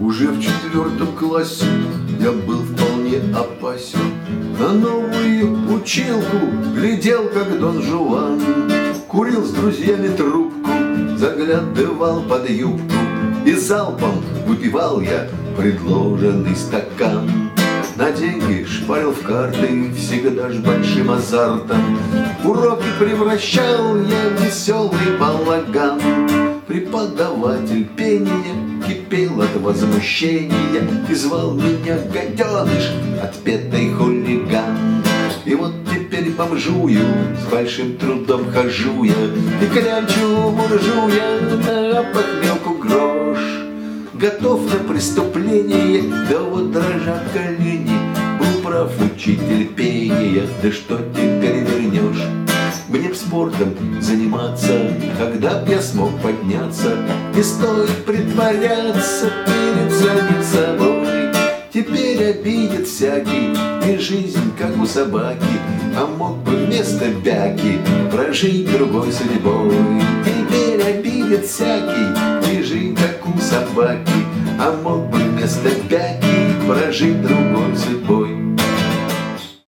Уже в 4 классе я был вполне опасен. На новую училку глядел, как Дон Жуан. Курил с друзьями трубку, заглядывал под юбку, и залпом выпивал я предложенный стакан. На деньги шпарил в карты, всегда ж большим азартом. Уроки превращал я в веселый балаган. Преподаватель пения кипел от возмущения и звал меня гаденыш, отпетый хулиган. И вот теперь бомжую, с большим трудом хожу я, и клянчу, муржу я на похмелку грош. Готов на преступление, да вот дрожат колени. Был прав учитель пения, да что теперь вернешь? Мне б спортом заниматься, когда б я смог подняться. Не стоит притворяться перед самим собой. Теперь обидит всякий, и жизнь как у собаки, а мог бы вместо бяки прожить другой судьбой. Теперь обидит всякий, и жизнь как у собаки, а мог бы вместо бяки прожить другой судьбой.